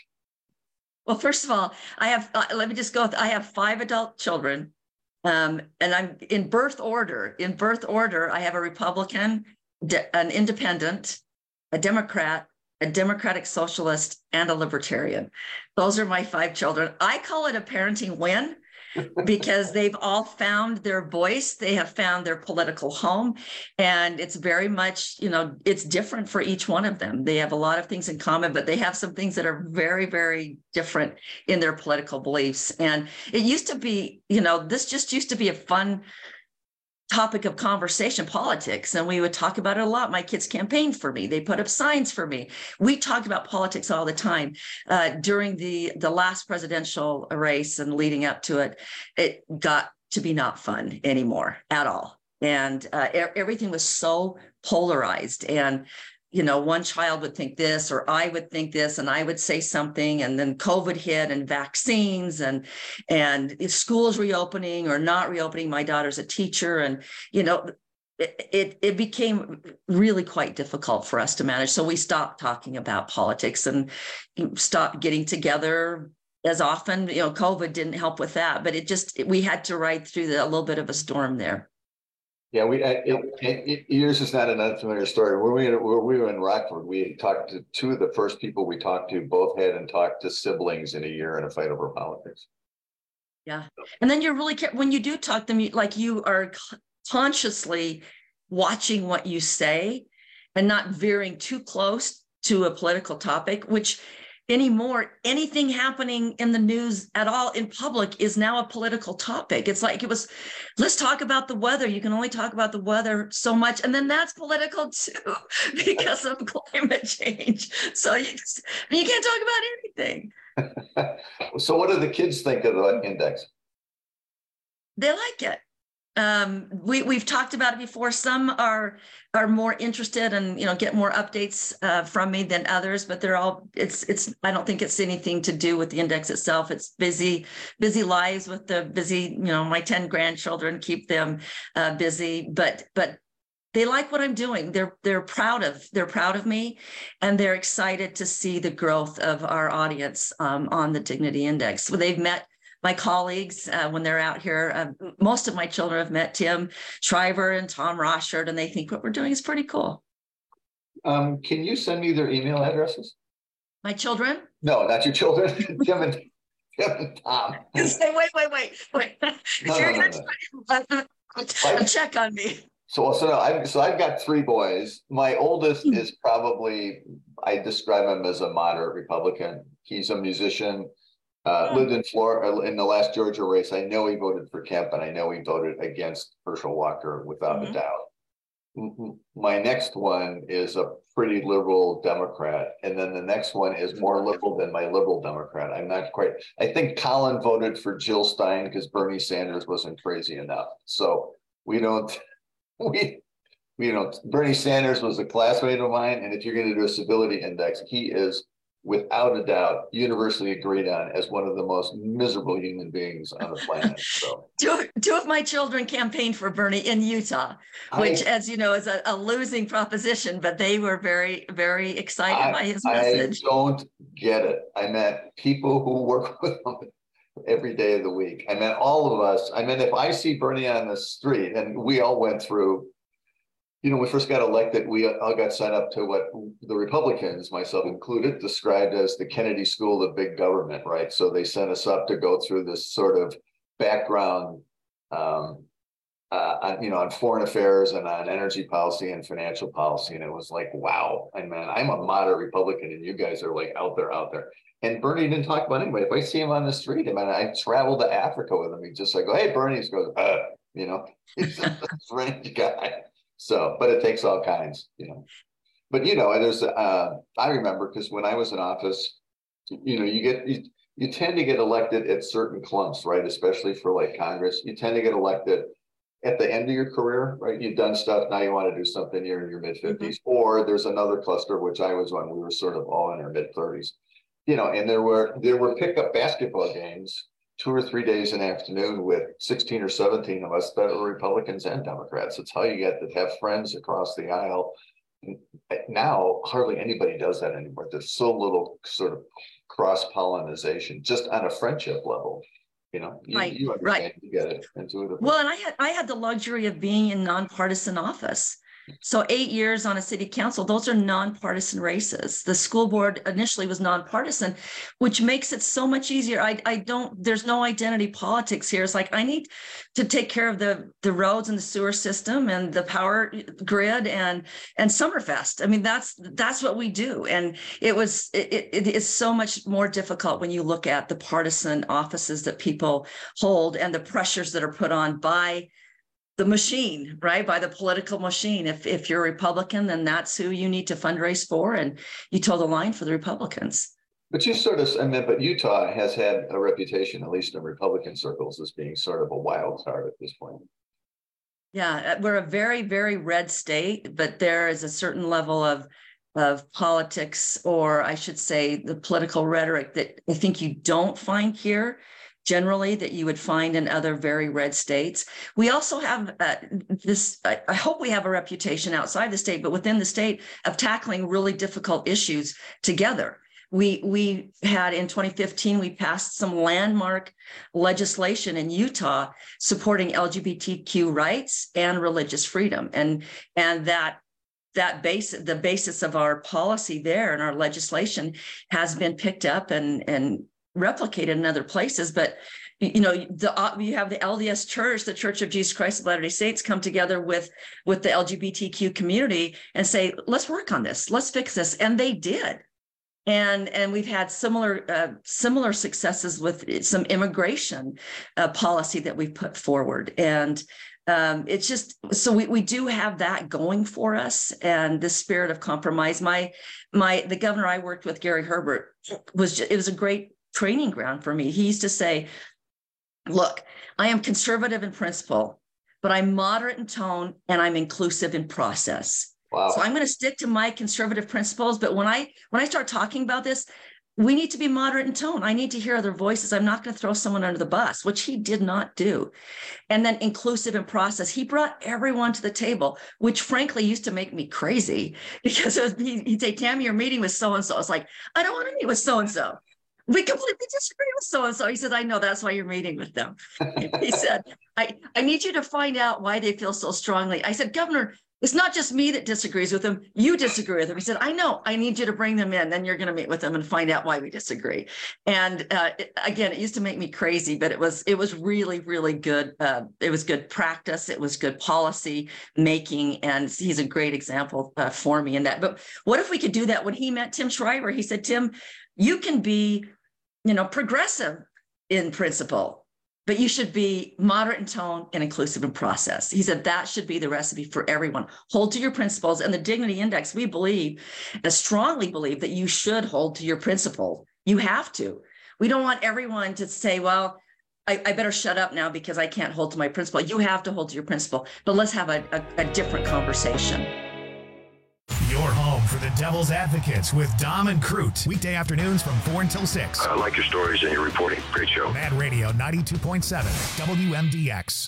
Well, first of all, I have, uh, let me just go, I have five adult children, um, and I'm in birth order. In birth order, I have a Republican, an independent, a Democrat, a Democratic Socialist, and a Libertarian. Those are my five children. I call it a parenting win, because they've all found their voice. They have found their political home. And it's very much, you know, it's different for each one of them. They have a lot of things in common, but they have some things that are very, very different in their political beliefs. And it used to be, you know, this just used to be a fun topic of conversation, politics, and we would talk about it a lot. My kids campaigned for me. They put up signs for me. We talked about politics all the time. Uh, during the, the last presidential race and leading up to it, it got to be not fun anymore at all. And uh, e- everything was so polarized. And you know, one child would think this, or I would think this, and I would say something, and then COVID hit, and vaccines, and and if schools reopening or not reopening. My daughter's a teacher, and you know, it, it it became really quite difficult for us to manage. So we stopped talking about politics and stopped getting together as often. You know, COVID didn't help with that, but it just we had to ride through the, a little bit of a storm there. Yeah, we it, it, it, yours is not an unfamiliar story. When we, when we were in Rockford, we talked to two of the first people we talked to, both had and talked to siblings in a year in a fight over politics. Yeah, and then you're really when you do talk to them, you, like you are consciously watching what you say and not veering too close to a political topic, which anymore, anything happening in the news at all in public is now a political topic. It's like it was, let's talk about the weather. You can only talk about the weather so much. And then that's political too, because of climate change. So you, just, you can't talk about anything. So what do the kids think of the index? they like it. Um, we we've talked about it before. Some are are more interested and you know get more updates uh, from me than others, but they're all it's it's. I don't think it's anything to do with the index itself. It's busy busy lives with the busy you know my ten grandchildren keep them uh, busy, but but they like what I'm doing. They're they're proud of they're proud of me, and they're excited to see the growth of our audience um, on the Dignity Index. So they've met my colleagues uh, when they're out here. Uh, most of my children have met Tim Shriver and Tom Rochard, and they think what we're doing is pretty cool. Um, can you send me their email addresses? My children? No, not your children. Tim and Tim and Tom. Say, wait, wait, wait, wait. No, You're no, gonna no, no. check on me. So, so no, I, so I've got three boys. My oldest is probably, I describe him as a moderate Republican. He's a musician, uh, lived in Florida in the last Georgia race. I know he voted for Kemp, and I know he voted against Herschel Walker without mm-hmm. a doubt. My next one is a pretty liberal Democrat, and then the next one is more liberal than my liberal Democrat. I'm not quite. I think Colin voted for Jill Stein because Bernie Sanders wasn't crazy enough. So we don't. We, you know, Bernie Sanders was a classmate of mine, and if you're going to do a civility index, he is, without a doubt, universally agreed on as one of the most miserable human beings on the planet. So, two, two of my children campaigned for Bernie in Utah, which, I, as you know, is a, a losing proposition, but they were very, very excited I, by his message. I don't get it. I met people who work with him every day of the week. I mean, all of us, I mean, if I see Bernie on the street, and we all went through, you know, when we first got elected, we all got signed up to what the Republicans, myself included, described as the Kennedy School of Big Government, right? So they sent us up to go through this sort of background, um, uh, on, you know, on foreign affairs and on energy policy and financial policy. And it was like, wow, I mean, I'm a moderate Republican and you guys are like out there, out there. And Bernie didn't talk about anybody. If I see him on the street, I mean, I traveled to Africa with him. He just like, hey, Bernie, he goes, uh, you know, he's a strange guy. So, but it takes all kinds, you know. But, you know, there's, uh, I remember because when I was in office, you know, you get, you, you tend to get elected at certain clumps, right? Especially for like Congress, you tend to get elected at the end of your career, right? You've done stuff, now you want to do something, you're in your mid fifties, mm-hmm. or there's another cluster, which I was on, we were sort of all in our mid thirties. You know, and there were there were pickup basketball games two or three days in the afternoon with sixteen or seventeen of us that were Republicans and Democrats. It's how you get to have friends across the aisle. Now, hardly anybody does that anymore. There's so little sort of cross-pollinization, just on a friendship level. You know, you, right, you understand, right. You get it intuitively. Well, and I had I had the luxury of being in nonpartisan office. So eight years on a city council, those are nonpartisan races. The school board initially was nonpartisan, which makes it so much easier. I, I don't, there's no identity politics here. It's like, I need to take care of the, the roads and the sewer system and the power grid and, and Summerfest. I mean, that's, that's what we do. And it was, it, it is so much more difficult when you look at the partisan offices that people hold and the pressures that are put on by the machine, right? By the political machine. If if you're a Republican, then that's who you need to fundraise for, and you toe the line for the Republicans. But you sort of, I mean, but Utah has had a reputation, at least in Republican circles, as being sort of a wild card at this point. Yeah, we're a very, very red state, but there is a certain level of of politics, or I should say the political rhetoric, that I think you don't find here generally that you would find in other very red states. We also have uh, this, I, I hope we have a reputation outside the state, but within the state of tackling really difficult issues together. We, we had in twenty fifteen, we passed some landmark legislation in Utah supporting L G B T Q rights and religious freedom. And, and that that base, the basis of our policy there and our legislation has been picked up and, and replicated in other places. But you know, the uh, you have the L D S Church, the Church of Jesus Christ of Latter-day Saints, come together with with the L G B T Q community and say, let's work on this, let's fix this, and they did. And and we've had similar uh, similar successes with some immigration uh, policy that we've put forward. And um, it's just, so we, we do have that going for us, and the spirit of compromise. My my the governor I worked with, Gary Herbert, was just, it was a great training ground for me. He used to say, look, I am conservative in principle, but I'm moderate in tone and I'm inclusive in process. Wow. So I'm going to stick to my conservative principles. But when I when I start talking about this, we need to be moderate in tone. I need to hear other voices. I'm not going to throw someone under the bus, which he did not do. And then inclusive in process. He brought everyone to the table, which frankly used to make me crazy because it was, he, he'd say, Tammy, you're meeting with so-and-so. I was like, I don't want to meet with so-and-so. We completely disagree with so-and-so. He said, I know, that's why you're meeting with them. He said, I, I need you to find out why they feel so strongly. I said, Governor, it's not just me that disagrees with them. You disagree with them. He said, I know, I need you to bring them in. Then you're going to meet with them and find out why we disagree. And uh, it, again, it used to make me crazy, but it was it was really, really good. Uh, it was good practice. It was good policy making. And he's a great example uh, for me in that. But what if we could do that when he met Tim Shriver? He said, Tim, you can be, you know, progressive in principle, but you should be moderate in tone and inclusive in process. He said that should be the recipe for everyone. Hold to your principles. And the Dignity Index, we believe, and strongly believe that you should hold to your principle. You have to. We don't want everyone to say, well, I, I better shut up now because I can't hold to my principle. You have to hold to your principle, but let's have a, a, a different conversation. Your home for the Devil's Advocates with Dom and Crute. Weekday afternoons from four until six. I like your stories and your reporting. Great show. Mad Radio ninety-two point seven W M D X.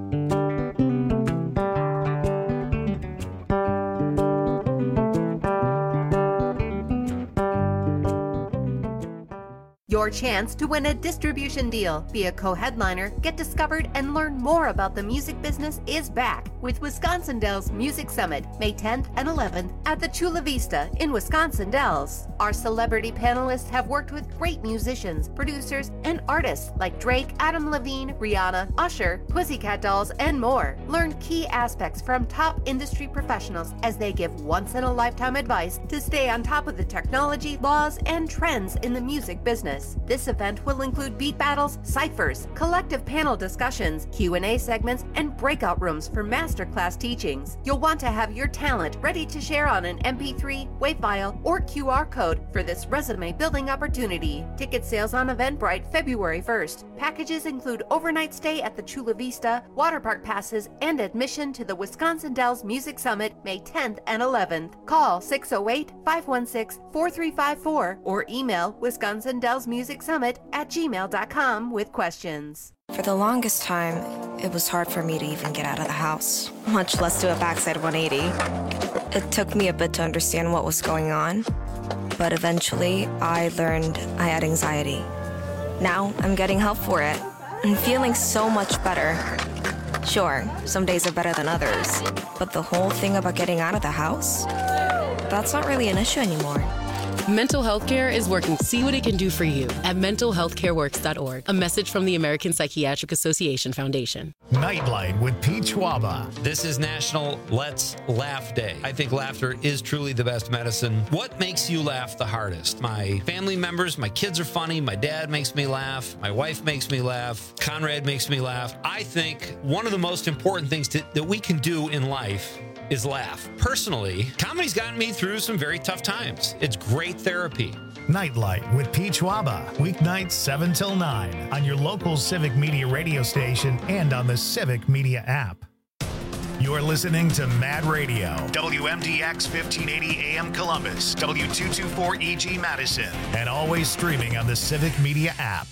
Your chance to win a distribution deal, be a co-headliner, get discovered, and learn more about the music business is back with Wisconsin Dells Music Summit, May tenth and eleventh at the Chula Vista in Wisconsin Dells. Our celebrity panelists have worked with great musicians, producers, and artists like Drake, Adam Levine, Rihanna, Usher, Pussycat Dolls, and more. Learn key aspects from top industry professionals as they give once-in-a-lifetime advice to stay on top of the technology, laws, and trends in the music business. This event will include beat battles, ciphers, collective panel discussions, Q and A segments, and breakout rooms for masterclass teachings. You'll want to have your talent ready to share on an M P three, WAV file, or Q R code for this resume building opportunity. Ticket sales on Eventbrite February first. Packages include overnight stay at the Chula Vista, water park passes, and admission to the Wisconsin Dells Music Summit May tenth and eleventh. Call six oh eight, five one six, four three five four or email Wisconsin Dells Music Summit at gmail dot com with questions. For the longest time, it was hard for me to even get out of the house, much less do a backside one eighty. It took me a bit to understand what was going on, but eventually I learned I had anxiety. Now I'm getting help for it and feeling so much better. Sure, some days are better than others, but the whole thing about getting out of the house, that's not really an issue anymore. Mental health care is working. See what it can do for you at mental health care works dot org. A message from the American Psychiatric Association Foundation. Nightlight with Pete Schwaba. This is National Let's Laugh Day. I think laughter is truly the best medicine. What makes you laugh the hardest? My family members, my kids are funny. My dad makes me laugh. My wife makes me laugh. Conrad makes me laugh. I think one of the most important things to, that we can do in life is laugh. Personally, comedy's gotten me through some very tough times. It's great therapy. Nightlight with Pete Schwaba. Weeknights seven till nine on your local Civic Media radio station and on the Civic Media app. You're listening to Mad Radio, W M D X fifteen eighty A M Columbus, W two twenty-four E G Madison, and always streaming on the Civic Media app.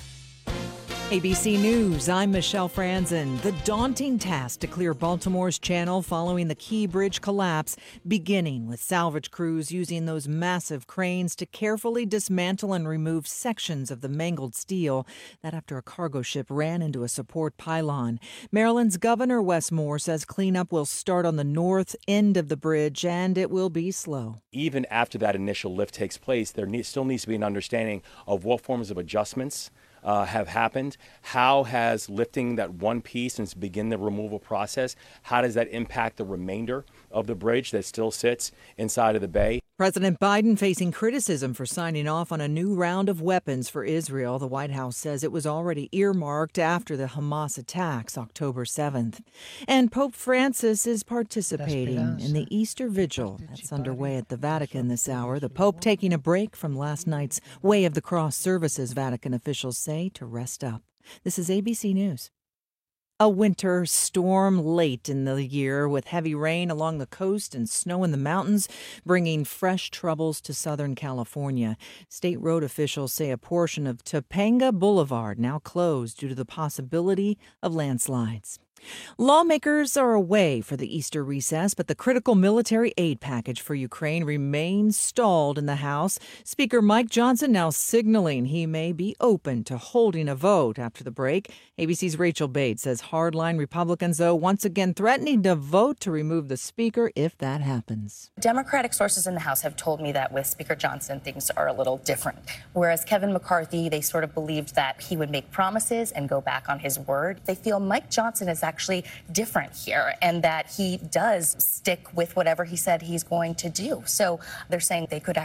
A B C News, I'm Michelle Franzen. The daunting task to clear Baltimore's channel following the Key Bridge collapse, beginning with salvage crews using those massive cranes to carefully dismantle and remove sections of the mangled steel that after a cargo ship ran into a support pylon. Maryland's Governor Wes Moore says cleanup will start on the north end of the bridge and it will be slow. Even after that initial lift takes place, there need, still needs to be an understanding of what forms of adjustments Uh, have happened. How has lifting that one piece and begin the removal process, how does that impact the remainder of the bridge that still sits inside of the bay? President Biden facing criticism for signing off on a new round of weapons for Israel. The White House says it was already earmarked after the Hamas attacks October seventh. And Pope Francis is participating in the Easter Vigil that's underway at the Vatican this hour. The Pope taking a break from last night's Way of the Cross services, Vatican officials say, to rest up. This is A B C News. A winter storm late in the year with heavy rain along the coast and snow in the mountains, bringing fresh troubles to Southern California. State road officials say a portion of Topanga Boulevard now closed due to the possibility of landslides. Lawmakers are away for the Easter recess, but the critical military aid package for Ukraine remains stalled in the House. Speaker Mike Johnson now signaling he may be open to holding a vote after the break. A B C's Rachel Bates says hardline Republicans, though, once again threatening to vote to remove the speaker if that happens. Democratic sources in the House have told me that with Speaker Johnson, things are a little different. Whereas Kevin McCarthy, they sort of believed that he would make promises and go back on his word. They feel Mike Johnson is actually different here and that he does stick with whatever he said he's going to do. So they're saying they could